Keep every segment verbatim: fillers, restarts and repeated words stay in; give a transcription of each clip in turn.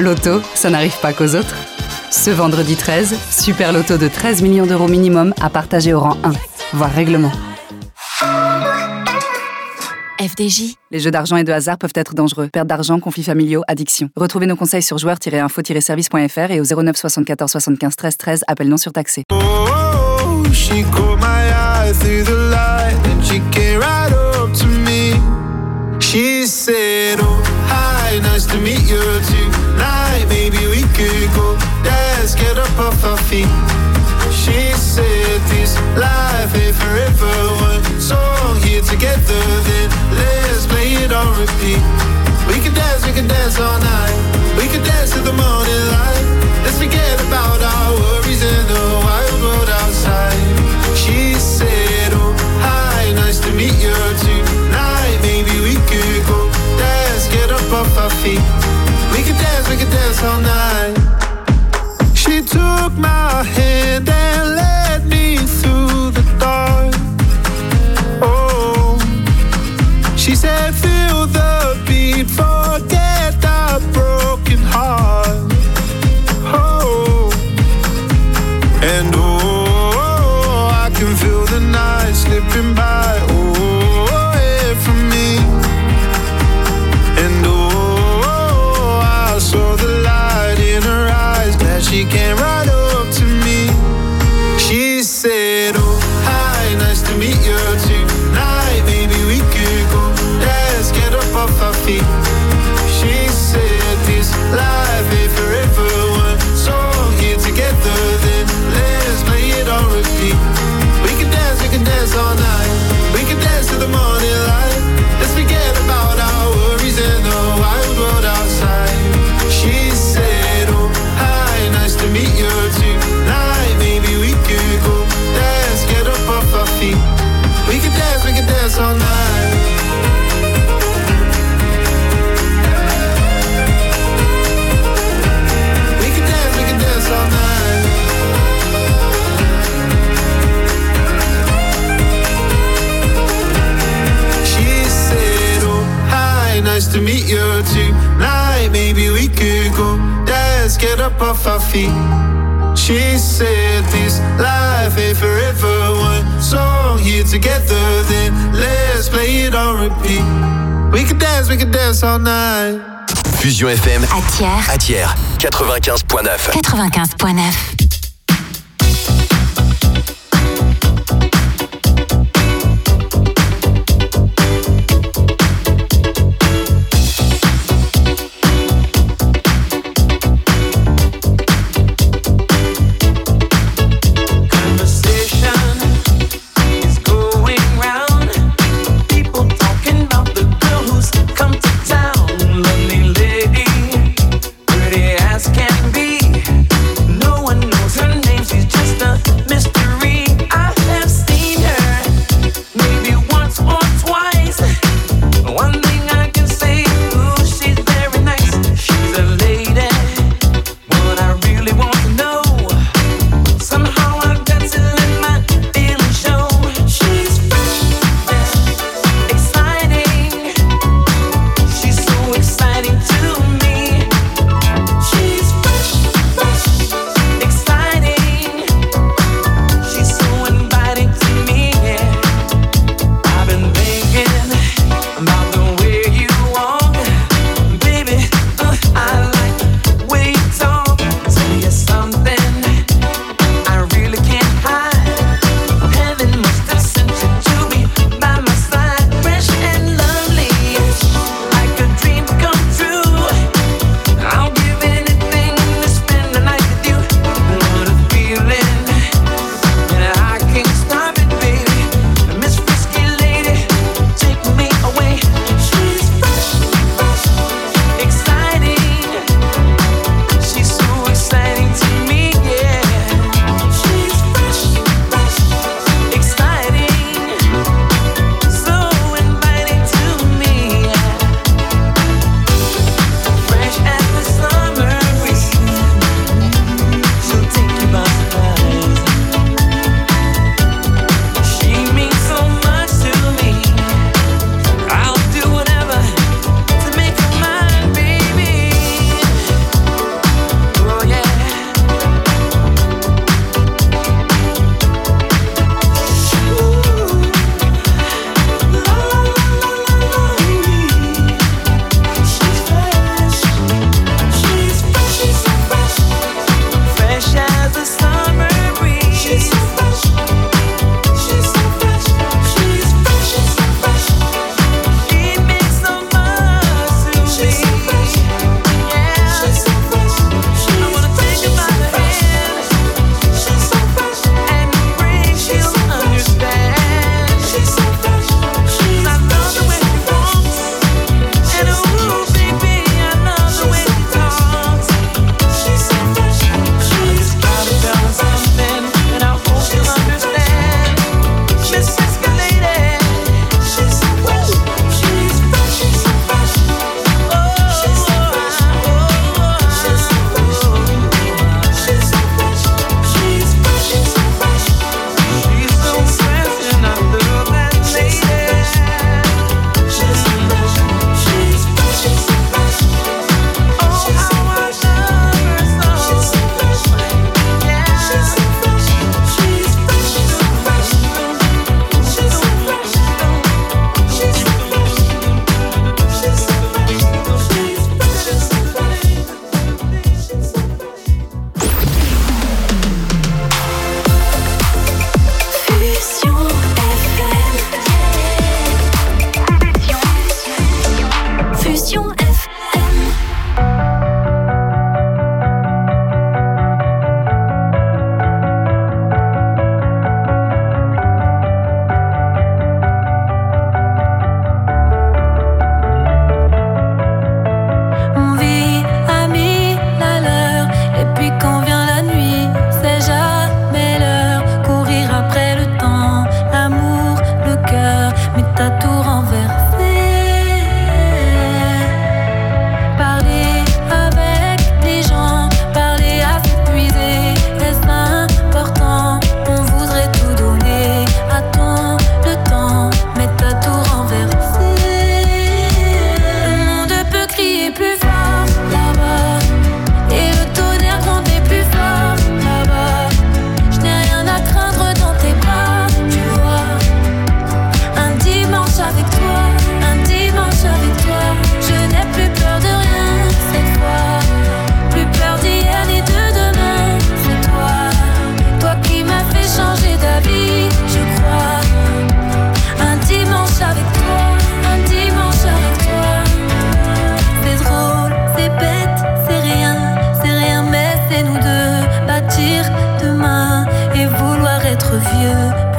Loto, ça n'arrive pas qu'aux autres. Ce vendredi treize, super loto de treize millions d'euros minimum à partager au rang un, voire règlement. F D J. Les jeux d'argent et de hasard peuvent être dangereux. Perte d'argent, conflits familiaux, addiction. Retrouvez nos conseils sur joueurs tiret info tiret service point f r et au zéro neuf soixante-quatorze soixante-quinze treize treize, appel non surtaxé. Oh, she caught my eye through the light and she came right up to me. She said, oh, hi, nice to meet you tonight. Maybe we could go dance, get up off our feet. She said this life ain't forever. One song here together, then let's play it on repeat. We can dance, we can dance all night. We can dance to the morning light. Let's forget about our worries and the wild world outside. She said, oh, hi, nice to meet you tonight. Maybe we could go dance, get up off our feet. We can dance, we can dance all night. She took my hand and led me through the dark. Oh, she said, feel the beat, forget the broken heart. Oh, and oh, I can feel the night slipping by. Oh, away from me. And oh, I saw the light in her eyes. Glad she came right up to me. She said, oh, hi, nice to meet you tonight. Maybe we could go dance, get up off our feet. She said this life ain't forever. One song here together, then let's play it on repeat. We can dance, we can dance all night. We can dance to the morning light. Let's forget about our worries and the wild world outside. She said, oh, hi, nice to meet you tonight. Maybe we could go dance, get up off our feet. We can dance, we can dance all night. We can dance, we can dance all night. She said, oh, hi, nice to meet you tonight. Maybe we could go dance, get up off our feet. She said this life ain't forever. One song here together, then let's play it on repeat. We can dance, we can dance all night. Fusion F M À Thiers. à Thiers, quatre-vingt-quinze point neuf. quatre-vingt-quinze point neuf. Can be no one knows.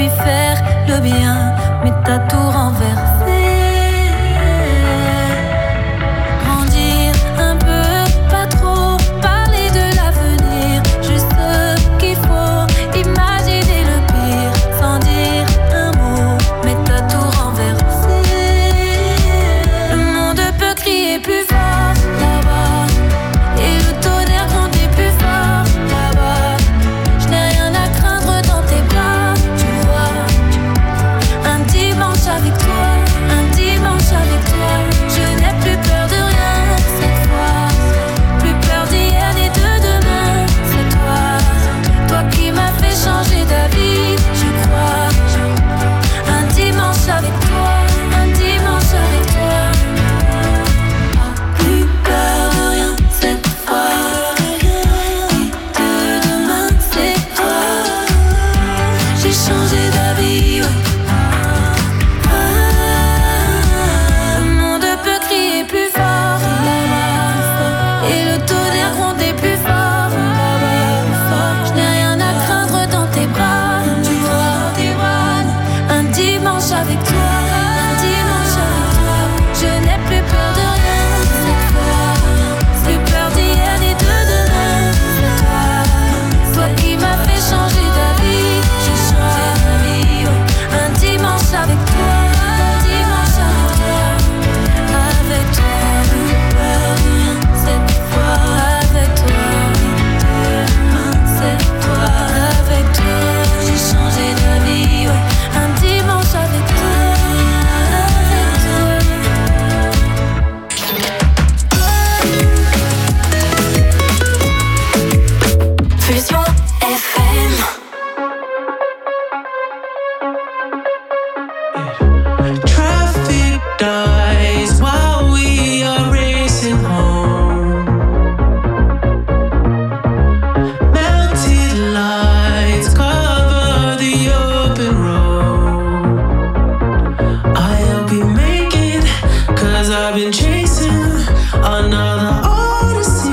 puis faire le bien, mais t'as tout renversé. Grandir un peu, pas trop, parler de l'avenir, juste ce qu'il faut, imaginer le pire, sans dire un mot, mais t'as tout renversé. Le monde peut crier plus fort là-bas, et le tonnerre grondait plus fort là-bas. Je n'ai rien à craindre dans tes bras, tu vois. Un dimanche avec toi, un dimanche avec toi. Je n'ai plus peur de rien cette fois, plus peur d'hier ni de demain. C'est toi, toi qui m'as fait changer d'avis, je crois. Un dimanche avec toi, un dimanche avec toi. Plus peur de rien cette fois, ni de demain. C'est toi, j'ai changé d'avis, ouais. Le monde peut crier plus fort là-bas, et le tonnerre gronder plus fort là-bas. Je n'ai rien à craindre dans tes bras, tu vois. Un dimanche avec toi, un dimanche avec toi. Je n'ai plus peur de rien cette fois, plus peur d'hier ni de demain. C'est toi, toi qui m'as fait changer d'avis, j'ai changé d'avis, ouais. Un dimanche avec toi, un dimanche avec toi. Avec toi, plus peur de rien cette fois. Avec toi, c'est toi. Avec toi, j'ai changé d'avis, ouais. Un dimanche avec toi, avec toi. Fusion F M. Traffic dies while we are racing home. Mounted lights cover the open road. I hope you make it, 'cause I've been chasing another odyssey.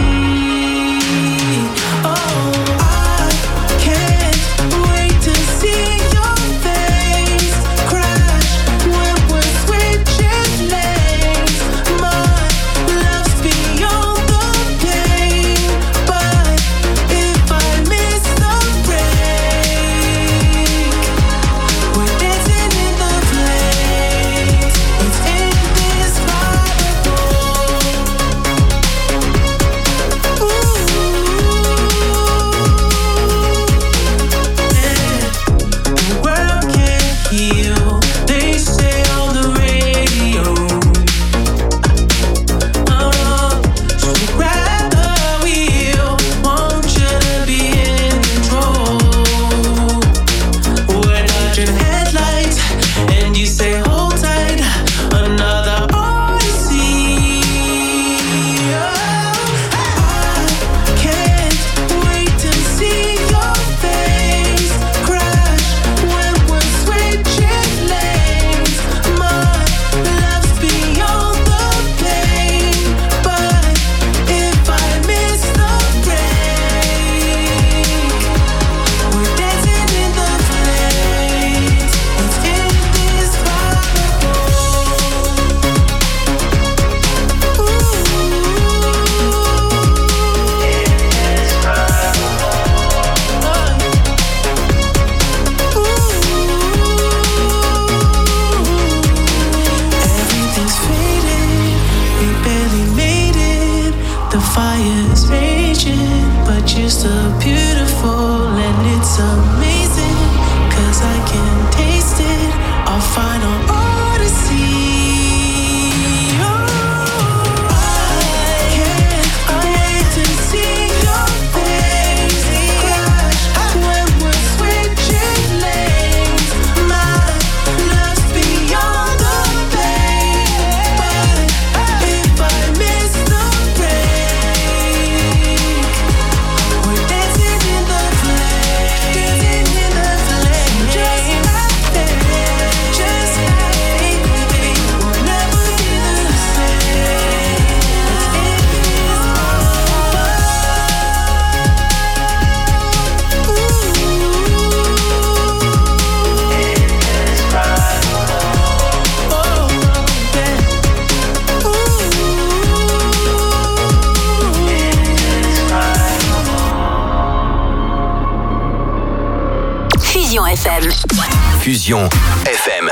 Oh, I can't wait to see your face crash when we're switching lanes. My love's beyond the pain, but if I miss the break, we're dancing in the flames. It's indescribable. Dancing in the flames. F M. Fusion F M.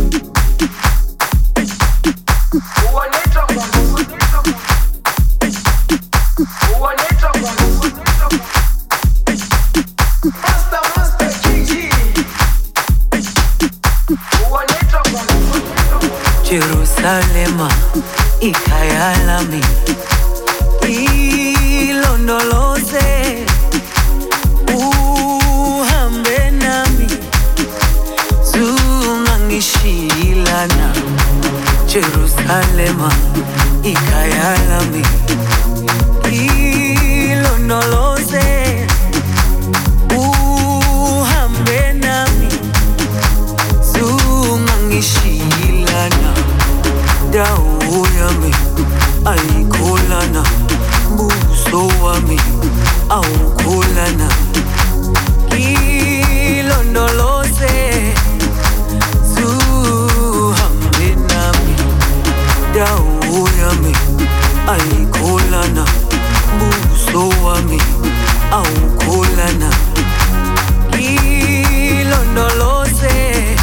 Jerusalema, ikhaya lami, ilondoloze, uhambe nami, zungangishilana. Jerusalema, ikhaya lami, ilondoloze, uhambe nami, zungangishilana. Dawo yami ayikholana, buso wami awukholana. Ilondoloze, zuhambe nami. Dawo yami ayikholana, buso wami awukholana. Ilondoloze,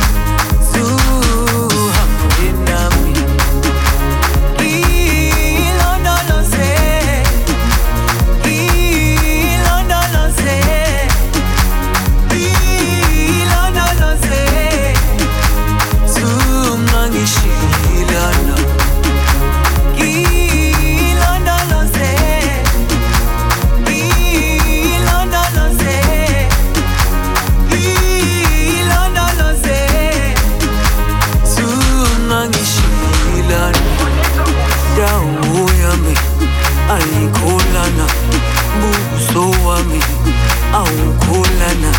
ayikholana, buso wami awukholana.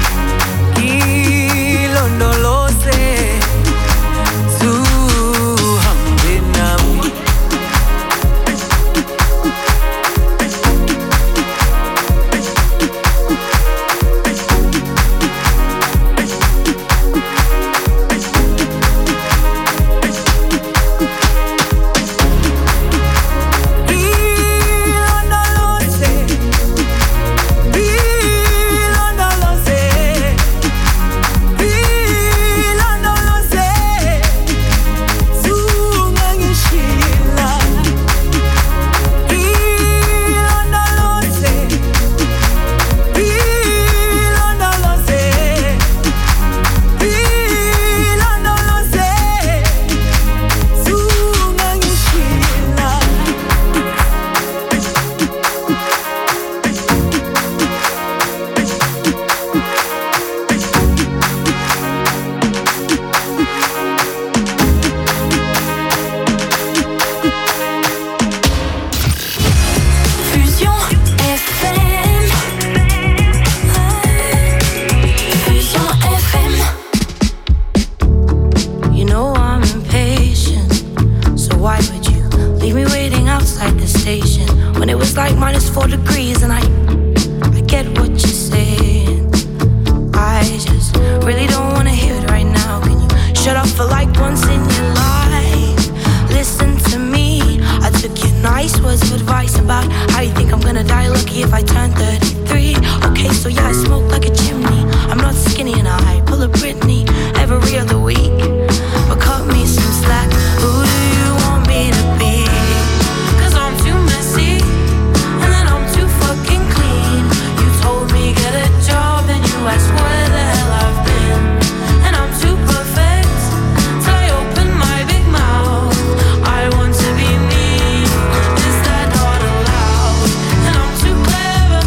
Ilondoloze, zuhambe nami. Clever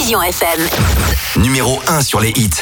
Fusion F M. Numéro un sur les hits.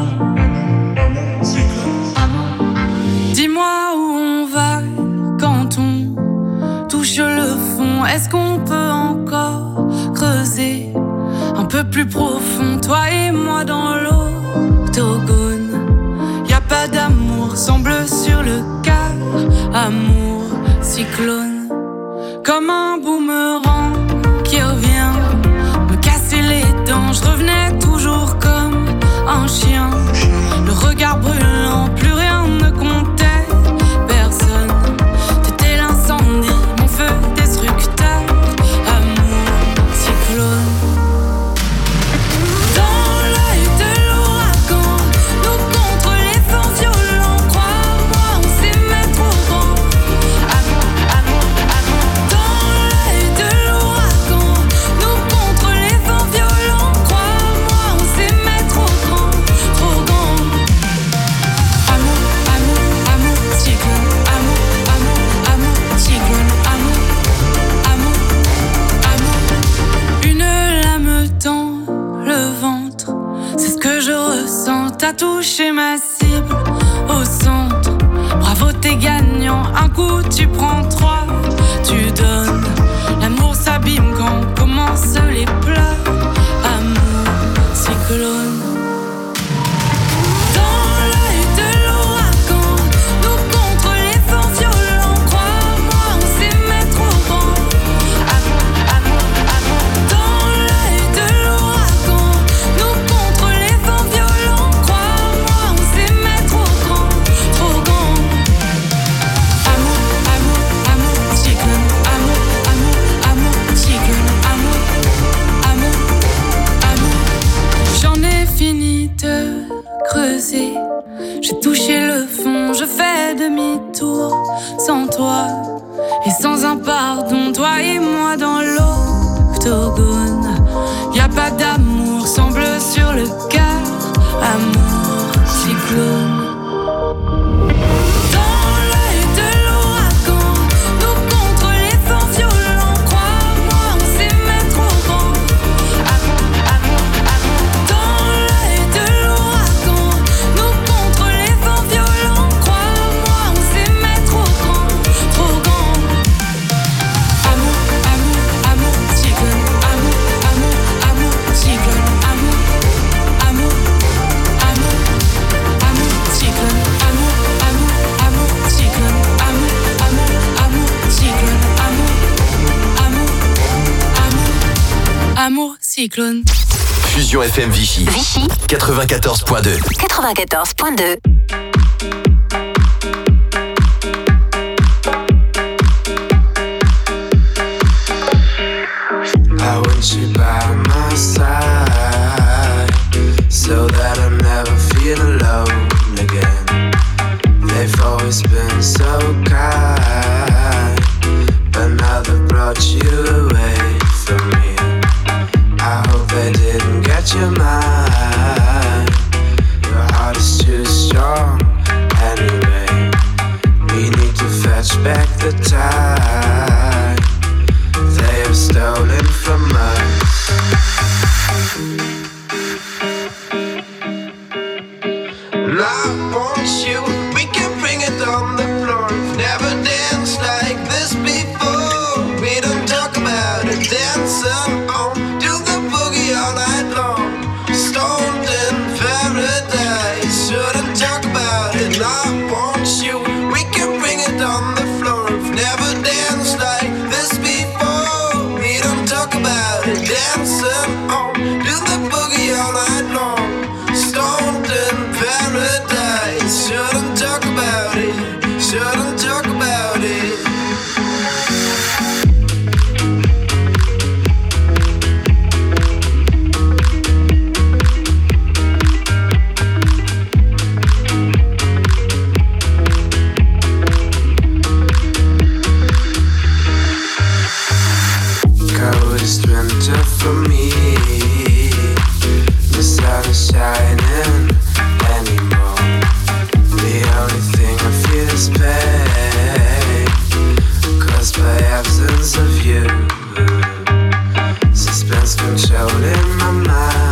Dis-moi où on va quand on touche le fond. Est-ce qu'on peut encore creuser un peu plus profond, toi et moi dans l'octogone? Y'a pas d'amour, semble sur le quart. Amour, cyclone, comme un boomerang qui revient me casser les dents. Je revenais toujours comme un chien, le regard brûlant, plus rien ne comptait, personne. T'étais l'incendie, mon feu destructeur. Amour, cyclone. Dans l'œil de l'ouragan, nous contre les vents violents. Crois-moi, on s'aimait trop grand. Amour, amour, amour. Dans l'œil de l'ouragan, nous contre les vents violents. Crois-moi, on s'aimait trop grand, trop grand. Amour, amour, amour, cyclone. Amour, amour, amour, cyclone. Amour, amour, amour. Une lame dans le ventre, c'est ce que je ressens. T'as touché ma cible au centre. Bravo, t'es gagnant. Un coup, tu prends trois, tu donnes. L'amour s'abîme quand commencent les pleurs. Amour, cyclone. Dans l'œil de l'ouragan, nous contre les vents violents. Crois-moi, on s'aimait trop grand. Amour, amour, amour. Dans l'œil de l'ouragan, nous contre les vents violents. Crois-moi, on s'aimait trop grand, trop grand. Amour, amour, amour, cyclone. Amour, amour, amour, cyclone. Amour, amour, amour. J'en ai fini de creuser. J'ai touché le fond, je fais demi-tour. Sans toi et sans un pardon, toi et moi dans l'octogone. Y'a pas d'amour, semble sur le quart. Amour, cyclone. Dans l'œil de l'ouragan, nous contre les vents violents. Crois-moi, on s'aimait trop grand. Amour, amour, amour. Dans l'œil de l'ouragan, nous contre les vents violents. Crois-moi, on s'aimait trop grand, trop grand. Amour, amour, amour, cyclone. Amour, amour, amour, cyclone. Amour, amour, amour, amour, cyclone. Amour, amour, amour, cyclone. Amour, amour, amour, cyclone. Amour, amour, amour, amour, cyclone. Fusion F M Vichy. Vichy quatre-vingt-quatorze point deux. quatre-vingt-quatorze point deux. I want you by my side, so that I never feel alone again. They've always been so kind, but now they've brought you away from me. I hope they didn't get your mind. Your heart is too strong anyway. We need to fetch back the time they have stolen from us. And I want you, we can bring it on the floor. We've never danced like this before. We don't talk about it, dancing on, do the boogie all night long. Stoned in paradise, shouldn't talk about it. And I want you, we can bring it on the floor. We've never danced like this before. We don't talk about it, dancing on, do the boogie all night long. Stoned in paradise, shouldn't talk about it, shouldn't talk about it. Coldest winter for me. The sun is shining anymore. The only thing I feel is pain, caused by absence of you. Suspense controlling my mind.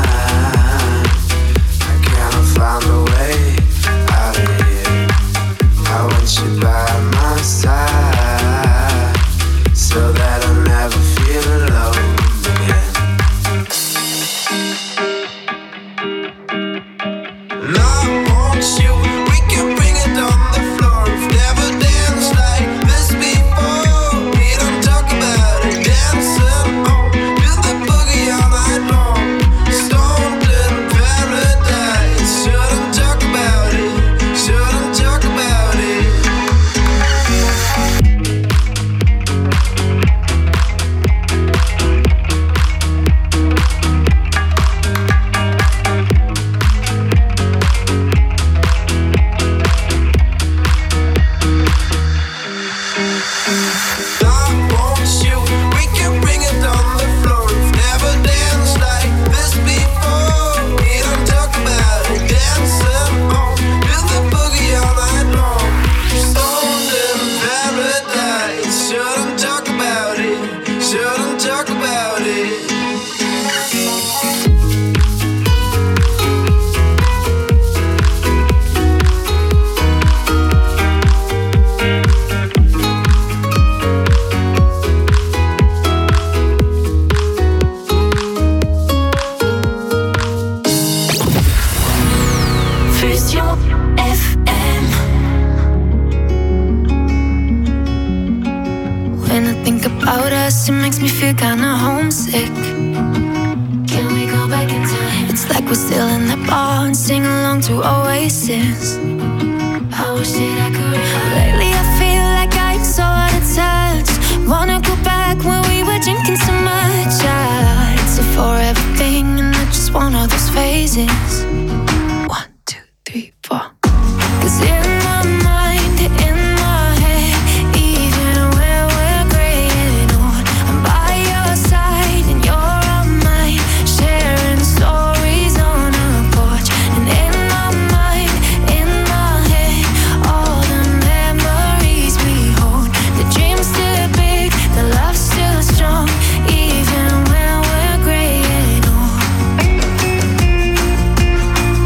it makes me feel kinda homesick. Can we go back in time? It's like we're still in the bar and sing along to Oasis. I wish that I could. Lately I feel like I'm so out of touch. Wanna go back when we were drinking so much. I, it's a forever thing and I just want all those phases. One, two, three, four. Cause in my mind, in my head, even when we're gray and old, I'm by your side and you're on mine, sharing stories on a porch. And in my mind, in my head, all the memories we hold. The dream's still big, the love's still strong, even when we're gray and old.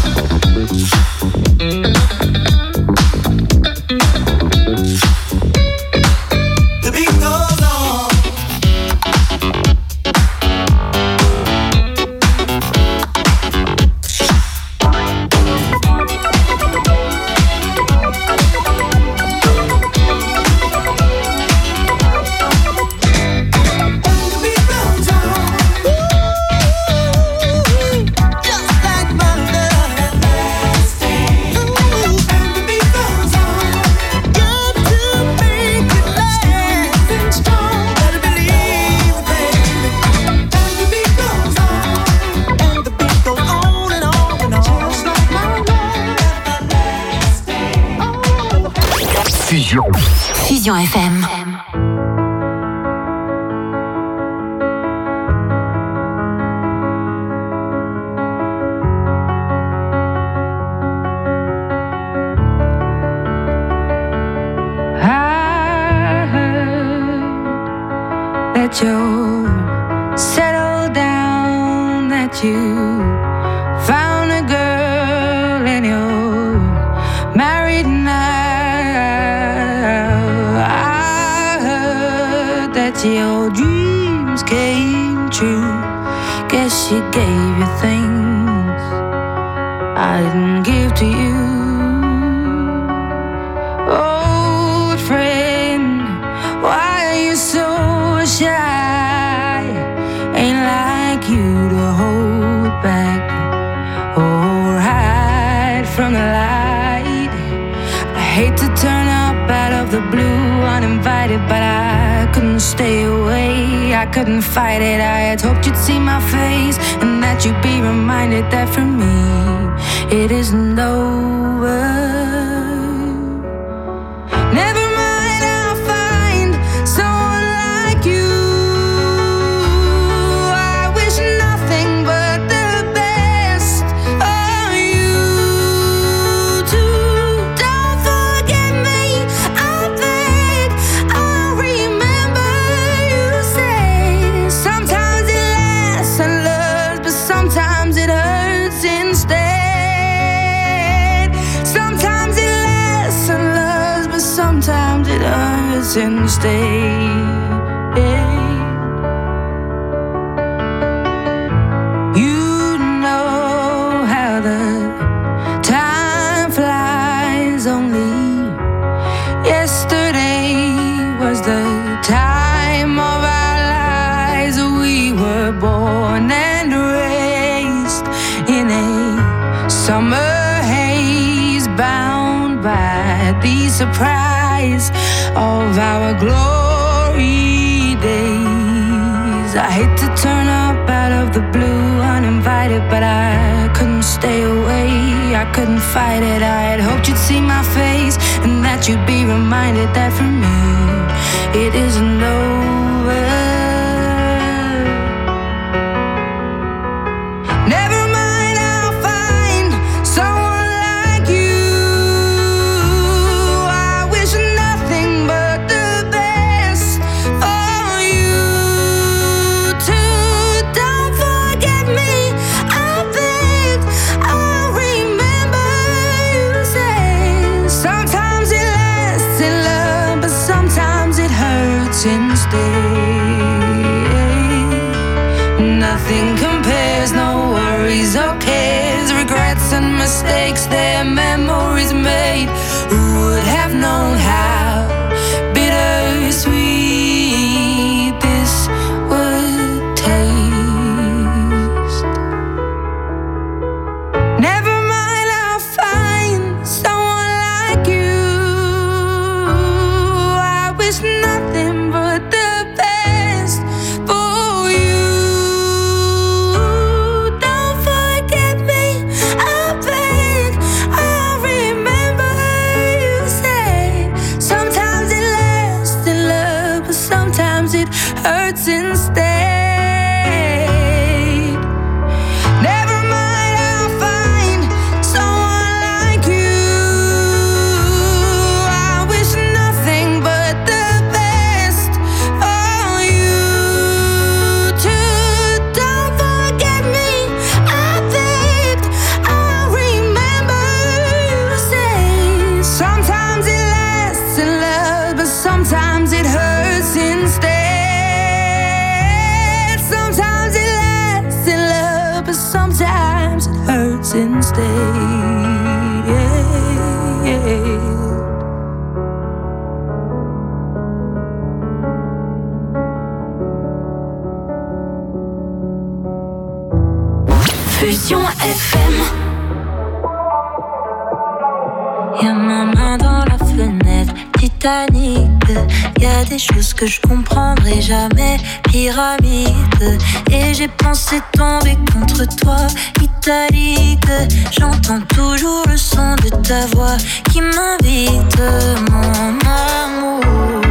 Fusion F M. I heard that you settled down, that you found a girl and you're married now. I heard that your dreams came true. Guess she gave you things I didn't give to you. Old friend, why are you so shy? Ain't like you to hold back or hide from the light. I hate to turn up out of the blue uninvited, but I couldn't stay away. I couldn't fight it. I had hoped you'd see my face and that you'd be reminded that for me it isn't over. Never mind, I'll find someone like you. I wish nothing but the best for you too. Don't forget me, I beg. I remember you say sometimes it lasts and loves, but sometimes it hurts instead. Sometimes it lasts and loves, but sometimes it hurts instead. You know how the time flies. Only yesterday was the time of our lives. We were born and raised in a summer haze, bound by the surprise of our glory days. I hate to turn up out of the blue uninvited, but I couldn't stay away. I couldn't fight it. I had hoped you'd see my face and that you'd be reminded that for me it isn't over. Never mind, I'll find someone like you. I wish nothing but the best for you too. Don't forget me, I beg. I remember you say sometimes it lasts in love, but sometimes it hurts instead. Nothing compares, no worries or cares, regrets and mistakes, their memories made. Who would have known how bittersweet this would taste? Never mind, I'll find someone like you. I wish nothing but the best for you. Don't forget me, I beg. I remember you said Fusion F M. Y'a ma main dans la fenêtre, Titanic. Y'a des choses que je comprendrai jamais, pyramide. Et j'ai pensé tomber contre toi, italique. J'entends toujours le son de ta voix qui m'invite, mon amour.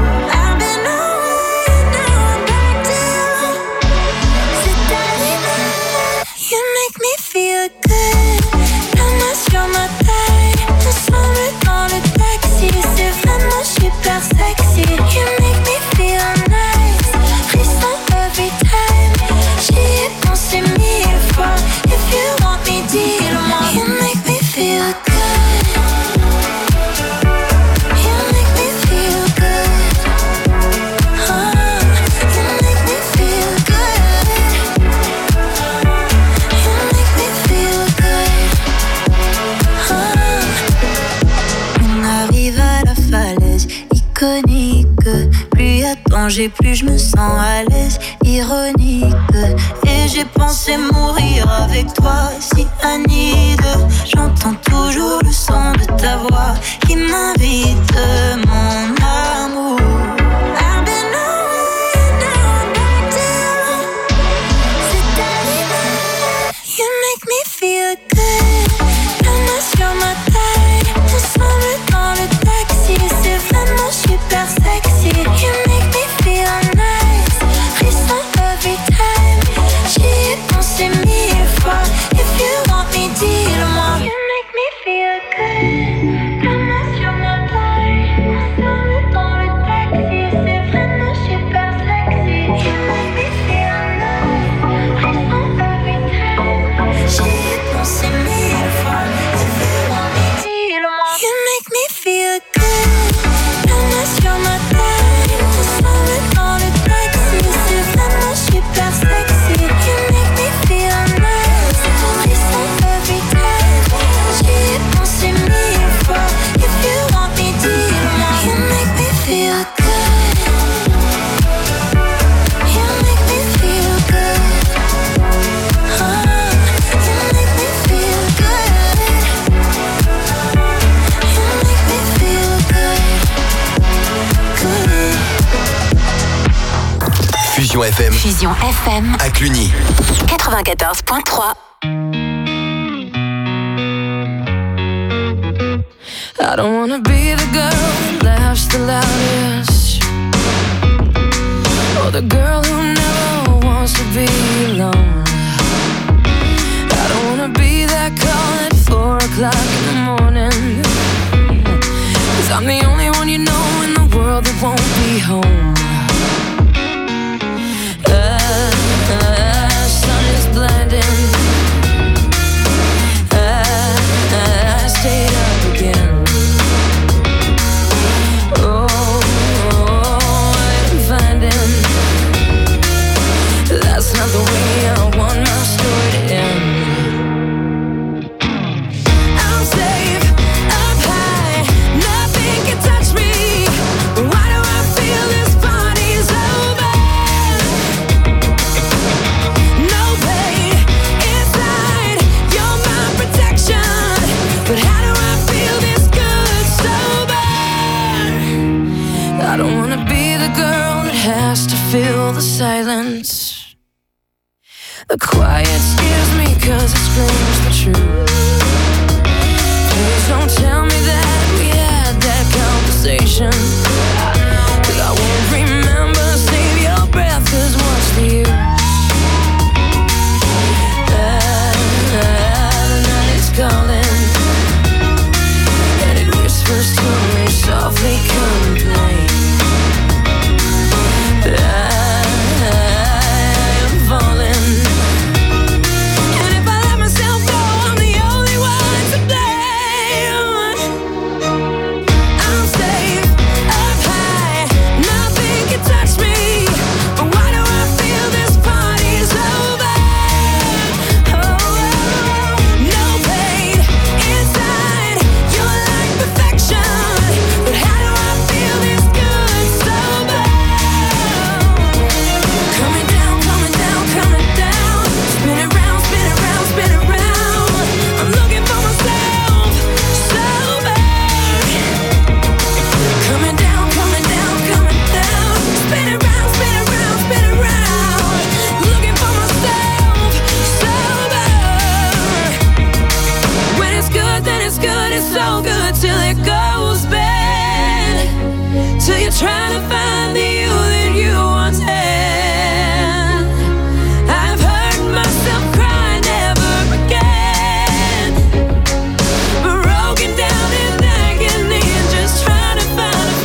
Feel good, la main sur ma taille, ensemble dans le taxi, c'est vraiment super sexy. You make me feel nice, frisson every time. J'y ai pensé mille fois, if you want me, dis-le-moi. You make me feel good, you make me feel good, oh, you make me feel good. Iconique, plus y a danger, plus je me sens à l'aise, ironique. Et j'ai pensé mourir avec toi, si Anide. J'entends toujours le son de ta voix qui m'invite, mon amour. I've been away, now I'm back down. C'est ta limite, you make me feel good. La main sur ma taille, ensemble dans le taxi, c'est vraiment super sexy. You make me feel nice, frisson every time. J'y ai pensé mille fois, if you want me, dis-le-moi. You make me feel good, la main sur ma taille, ensemble dans le taxi, c'est vraiment super sexy. You make me feel nice, frisson every time. J'y ai pensé mille fois, if you want me, dis-le-moi. You make me feel good, la main sur ma taille, ensemble dans le taxi, c'est vraiment super sexy. You make me feel nice, frisson every time. J'y ai pensé mille fois, if you want me, dis-le-moi. You make me feel good, you make me feel good, oh, you make me feel good, you make me feel good, good. Fusion F M. Fusion F M À Cluny. quatre-vingt-quatorze point trois. I don't wanna be the girl who laughs the loudest, or the girl who never wants to be alone. I don't wanna be that call at four o'clock in the morning, 'cause I'm the only one you know in the world that won't be home. The sun is blinding, I, I stayed up again. That's not the way I want my story to end. I'm safe, up high, nothing can touch me. Why do I feel this party's over? No pain inside, you're my protection. But how do I feel this good sober? I don't wanna be the girl that has to fill the silence. The quiet scares me 'cause it screams the truth. Please don't tell me that we had that conversation, 'cause I won't remember. Save your breath, 'cause what's the use? Ah, the night is calling, and it whispers to me softly, complain. I am falling, and if I let myself go, I'm the only it goes bad, till you're trying to find the you that you once had. I've heard myself cry never again, broken down in agony and just trying to find a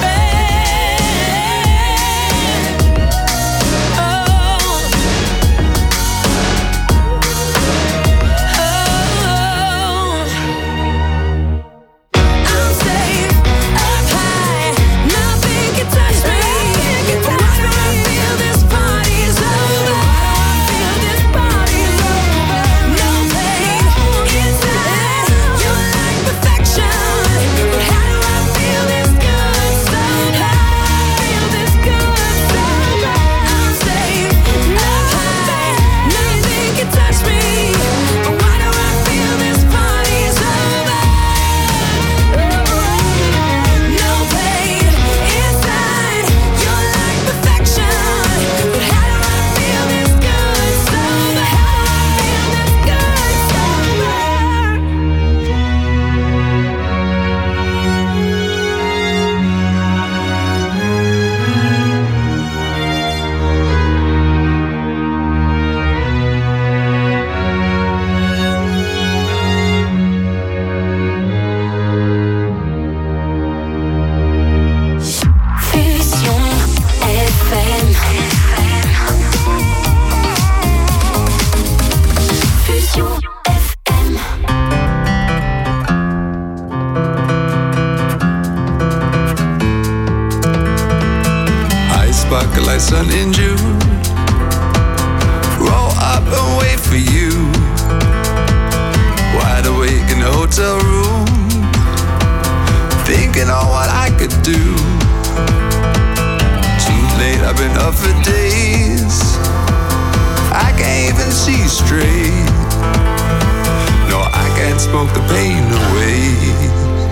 bed. Oh, oh, I'm safe up high, nothing can touch me. Why do I feel this party's over? Feel this party's over. No pain inside, you're like perfection. But how do I feel this good somehow? Feel this good somehow. I'm safe up high, nothing can touch me. Why do I feel this party's over? No pain inside, you're like perfection. But how do I feel this good somehow? Feel this good Fusion F M. Fusion F M. Eyes sparkle like sun in June. Roll up and wait for you. Wide awake in the hotel room, thinking on what I could do. Too late, I've been up for days. I can't even see straight. No, I can't smoke the pain away.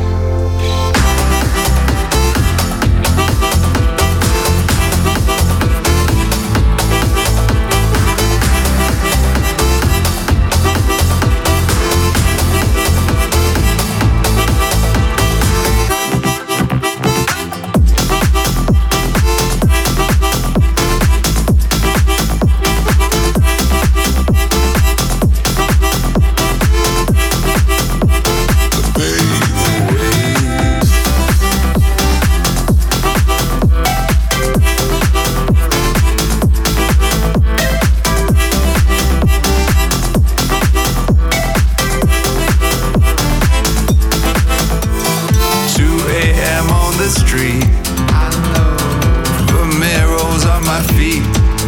two a.m. on the street. The mirrors on my feet.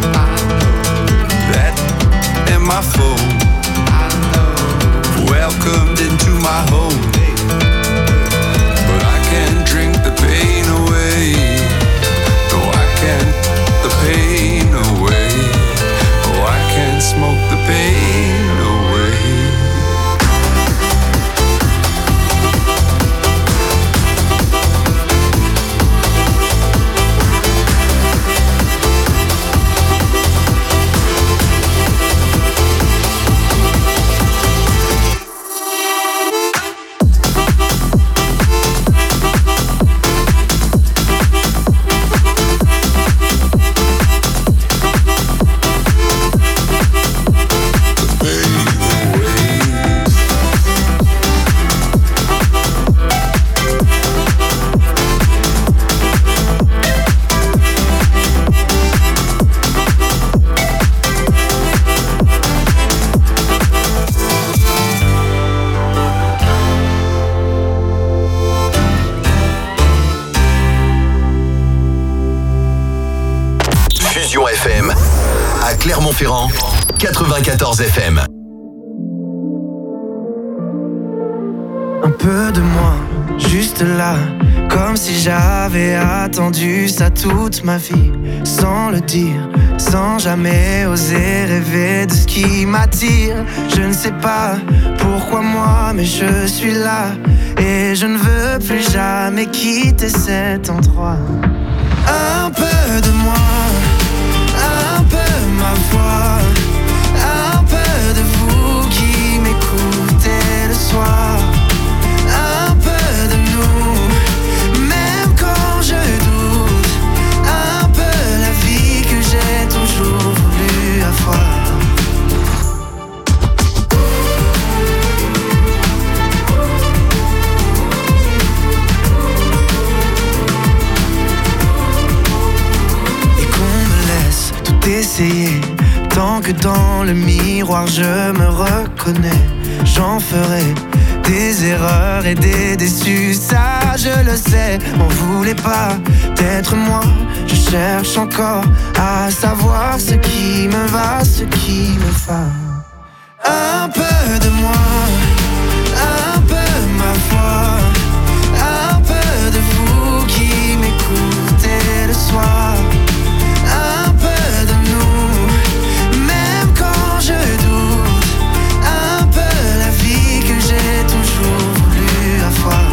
That in my phone. Welcomed into my home. But I can't drink the pain away. No, I can't the pain away. Oh, I can't smoke the pain away. Fusion F M à Clermont-Ferrand, quatre-vingt-quatorze F M. Un peu de moi, juste là, comme si j'avais attendu ça toute ma vie, sans le dire, sans jamais oser rêver de ce qui m'attire. Je ne sais pas pourquoi moi, mais je suis là, et je ne veux plus jamais quitter cet endroit. Un peu de moi, un peu ma voix, un peu de vous qui m'écoutez le soir, un peu de nous, essayer. Tant que dans le miroir je me reconnais, j'en ferai des erreurs et des déçus, ça je le sais. On voulait pas d'être moi, je cherche encore à savoir ce qui me va, ce qui me va. Un peu de moi, un peu ma foi, un peu de vous qui m'écoutez le soir. Un peu de nous, même quand je doute. Un peu la vie que j'ai toujours voulu avoir.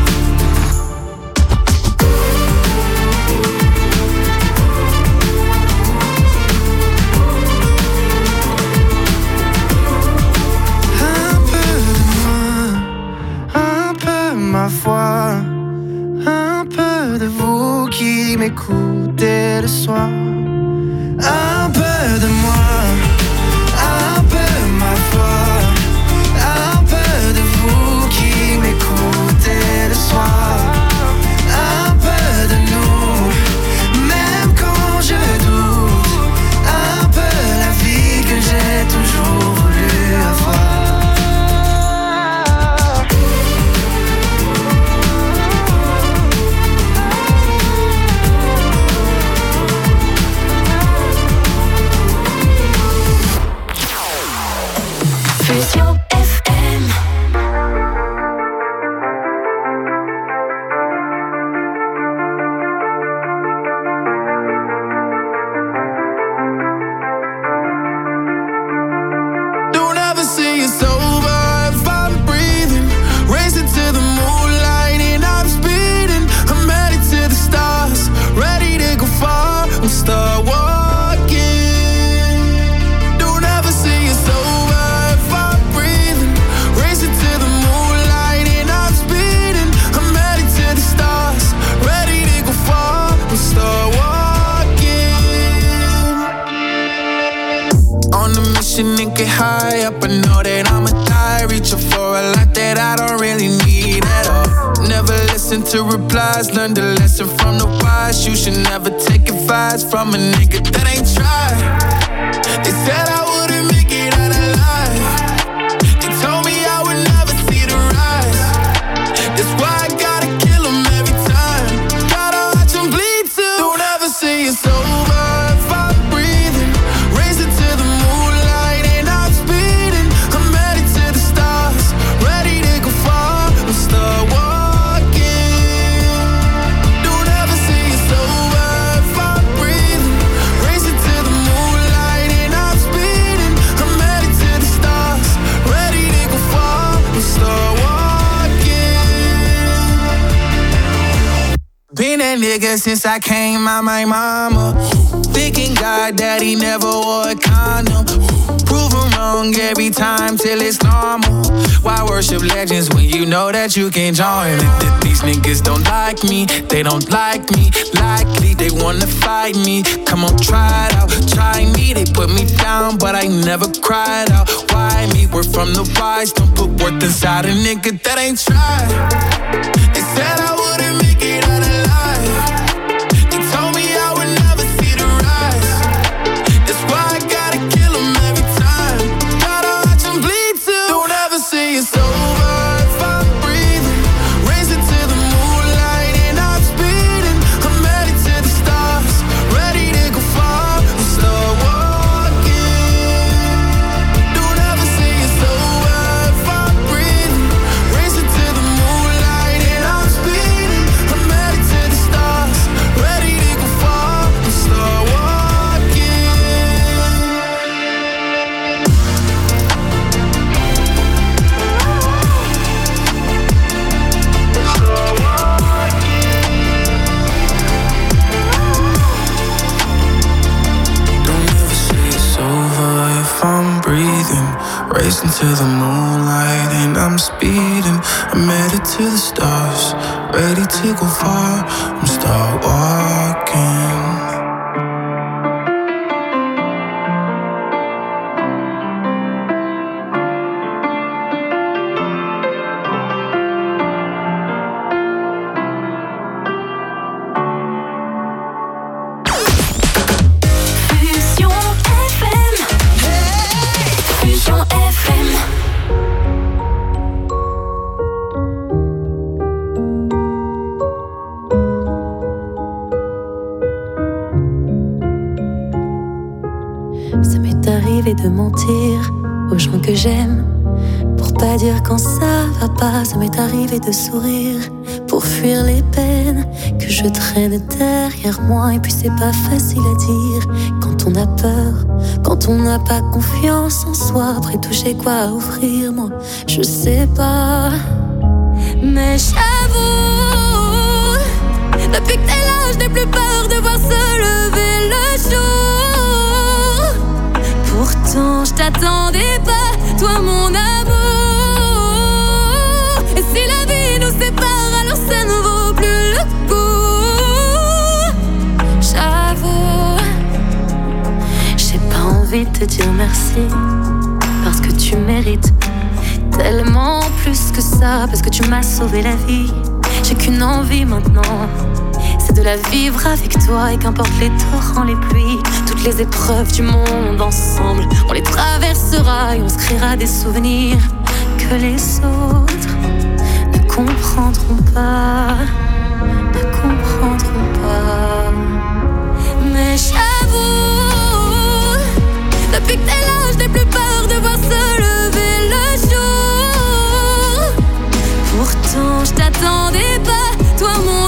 Un peu de moi, un peu ma foi, un peu de vous qui m'écoutez le soir. Un peu de moi, un peu ma foi, un peu de vous qui m'écoutez le soir. Un peu de nous, même quand je doute. Un peu la vie que j'ai toujours voulu avoir. Fusion F M. Don't ever say it's over if I'm breathing. Racing to the moonlight and I'm speeding. I'm headed to the stars, ready to go far and start walking. Don't ever say it's over if I'm breathing. Racing to the moonlight and I'm speeding. I'm headed to the stars, ready to go far and start walking. On a mission and get high up, I know that I'ma die. Reaching for a lot that I don't really need at all. Never listen to replies, learn the lesson from the wise. You should never take advice from a nigga that ain't tried. They said I wouldn't make it out alive. They told me I would never see the rise. That's why I gotta kill 'em every time. Gotta watch 'em bleed too. Don't ever say it's over if I'm breathing. Racing to the moonlight and I'm speeding. I'm headed to the stars, ready to go far and start walking. Don't ever say it's over if I'm breathing. Racing to the moonlight and I'm speeding. I'm headed to the stars, ready to go far and start walking. Been that nigga since I came out my mama. Thinking God that he never wore a condom. Proven wrong every time till it's normal. Why worship legends when you know that you can join? These niggas don't like me, they don't like me. Likely they wanna fight me. Come on, try it out, try me. They put me down, but I never cried out. Why me? We're from the wise. Don't put worth inside a nigga that ain't tried. They said I wouldn't make it out alive. They told me I would never see the rise. That's why I gotta kill 'em every time. Gotta watch 'em bleed too. Don't ever say it's over if I'm breathing. Racing to the moonlight and I'm speeding. I'm headed to the stars, ready to go far and start walking. Don't ever say it's over if I'm breathing. Racing to the moonlight and I'm speeding. I'm headed to the stars, ready to go far and start walking. Don't ever say it's over if I'm breathing. Racing to the moonlight and I'm speeding. I'm headed to the stars, ready to go far and start walking. Fusion arrivé de mentir aux gens que j'aime. Pour pas dire quand ça va pas, ça m'est arrivé de sourire. Pour fuir les peines que je traîne derrière moi. Et puis c'est pas facile à dire quand on a peur, quand on n'a pas confiance en soi. Après tout j'ai quoi à offrir, moi je sais pas. Mais j'avoue, depuis que t'es là je n'ai plus peur de voir se lever le jour. Pourtant je t'attendais pas, toi mon amour. Et si la vie nous sépare, alors ça ne vaut plus le coup. J'avoue, j'ai pas envie de te dire merci, parce que tu mérites tellement plus que ça, parce que tu m'as sauvé la vie. J'ai qu'une envie maintenant, c'est de la vivre avec toi. Et qu'importe les torrents, les pluies, toutes les épreuves du monde ensemble, on les traversera et on se créera des souvenirs que les autres ne comprendront pas, ne comprendront pas. Mais j'avoue, depuis que t'es là, je n'ai plus peur de voir se lever le jour. Pourtant je t'attendais pas, toi mon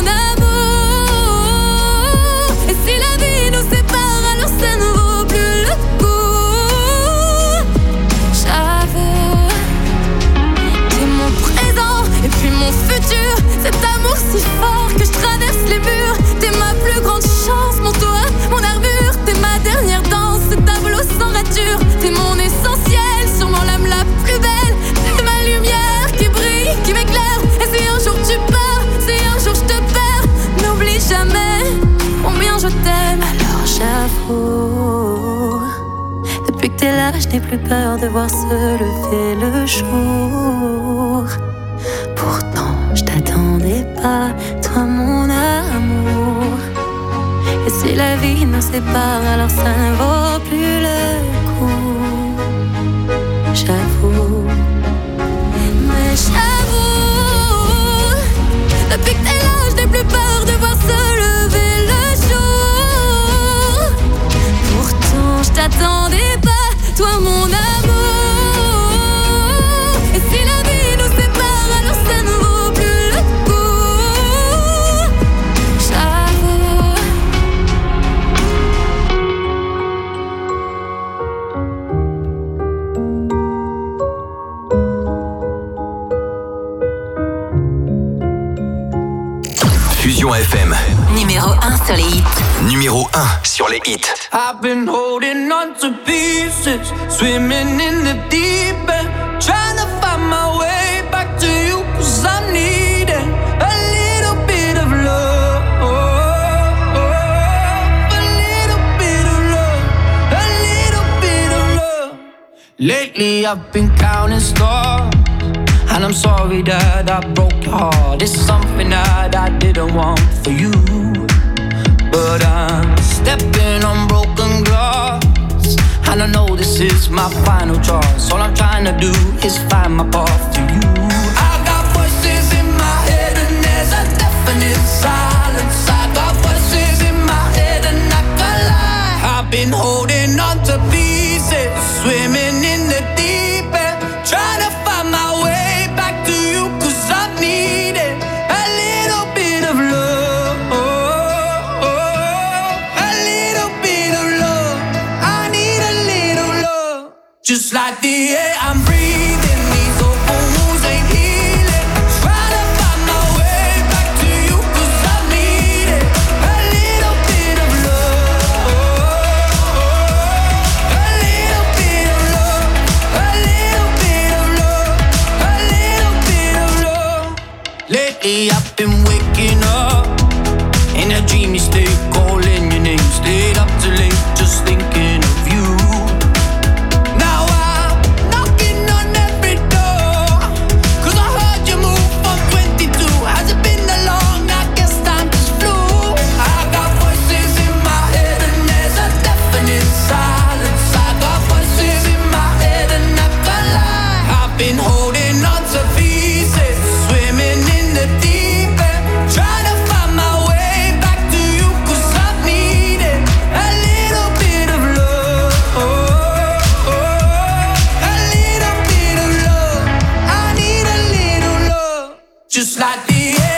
amour. Et si la vie nous sépare, alors ça ne vaut plus le coup. J'avoue, t'es mon présent et puis mon futur. Cet amour si fort que je traverse les murs. T'es ma plus grande chance, mon toit, mon armure. T'es ma dernière danse, ce tableau sans rature. T'es mon essentiel, sûrement l'âme la plus belle. T'es ma lumière qui brille, qui m'éclaire. Et si un jour tu pars, si un jour je te perds, n'oublie jamais combien je t'aime. Alors j'avoue, depuis que t'es là, je n'ai plus peur de voir se lever le jour. Pourtant je t'attendais pas, toi mon amour. Et si la vie nous sépare, alors ça ne vaut plus le coup. J'avoue, mais j'avoue, depuis que t'es là, je n'ai plus peur de voir se lever le jour. Pourtant je t'attendais pas, toi mon amour. Et si la vie nous sépare, alors ça ne vaut plus le coup. J'avoue. Fusion F M. Numéro un sur les hits. Numéro un sur les hits. I've been holding on to pieces, swimming in the deep end, trying to find my way back to you, 'cause I'm needing a little bit of love, a little bit of love, a little bit of love. Lately I've been counting stars, and I'm sorry that I broke your heart. It's something that I didn't want for you, but I'm stepping on broken glass, and I know this is my final choice. All I'm trying to do is find my path to you. I got voices in my head and there's a definite silence. I got voices in my head and I can't lie. I've been holding on to pieces, swimming in the deep end, trying to find my way back to you, 'cause I needed a little bit of love, a little bit of love. I need a little love, just like the air I'm breathing. These open wounds ain't healing. Trying to find my way back to you, 'cause I needed a little bit of love, a little bit of love, a little bit of love, a little bit of love. Lately I've been waking up in a dreamy state, calling your name, stayed up too late, just thinking of you. Now I'm knocking on every door, 'cause I heard you move from twenty-two. Has it been that long? I guess time just flew. I got voices in my head and there's a definite silence. I got voices in my head and I can't lie. I've been holding on to pieces, swimming in the deep end, trying to find my way back to you, 'cause just like the air.